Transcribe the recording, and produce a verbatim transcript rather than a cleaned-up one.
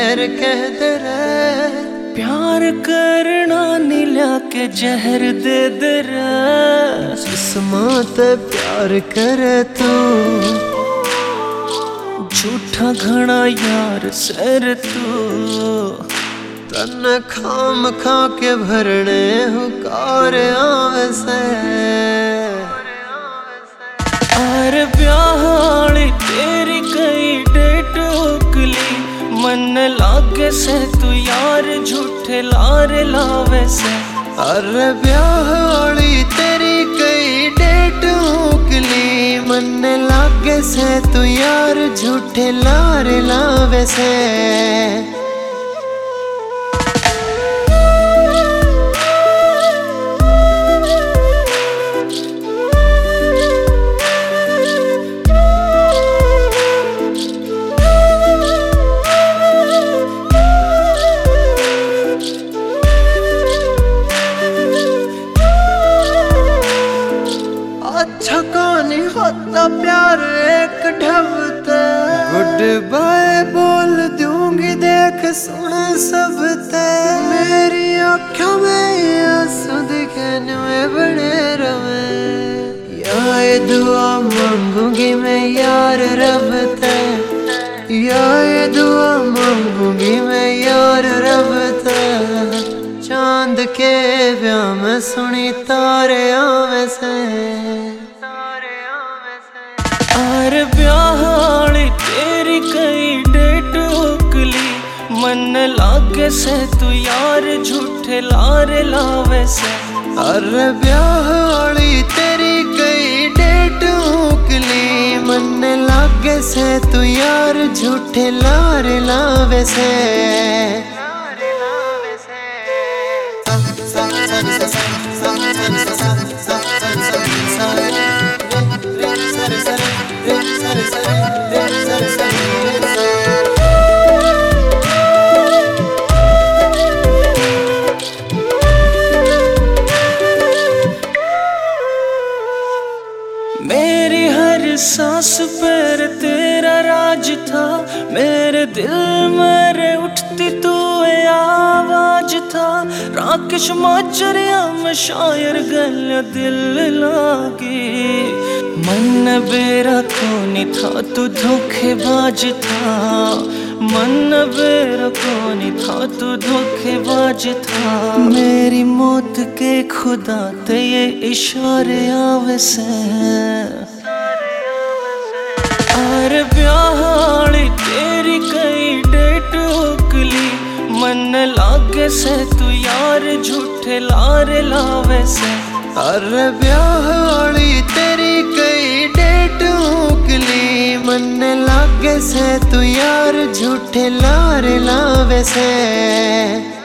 जहर कह दे रे। प्यार करना नीला के जहर दे दे रे। जिस्मां ते प्यार करे तू, झूठा घना यार सर तू। तन खाम खा के भरने हुकार आवे से। अरे ब्याहली तेरी कई डेट उकली, मन लागे से तू यार झूठे लारे लावे से। अरे ब्याहली तेरी कई डेट उकली, मन लागे से तू यार झूठे लारे लावे से। अच्छा कहानी होता प्यार एक ढबते, गुड बाय बोल दूंगी देख सुन सब ते। मेरी आँखों में आंसू दिखने में बने रवे, या ये दुआ मांगूंगी मैं यार रब ते, या ये दुआ मांगूंगी मैं यार रब ते। चांद के ब्याह में सुनी तारे आवे से। अरे ब्याहली तेरी कई डेट उकली, मन लागे से तू यार झूठे लारे लावे से। अरे ब्याहली तेरी कई डेट उकली, मन लागे से तू यार झूठे लारे लावे से। मेरी हर सांस पर तेरा राज था, मेरे दिल में रे उठती तू आवाज था। राकेश माचरिया में शायर गल दिल लागी, मन बेरा कोनी था तू धोखेबाज था। मन बेरा कोनी था तू धोखेबाज था। मेरी मौत के खुदा ते ये इशारे आवे से। अरे ब्याहली तेरी कई डेट उकली, मन लागे से तू यार झूठे लारे लावे से। अरे ब्याहली तेरी कई डेट उकली, मन लागे से तू यार झूठे लारे लावे से।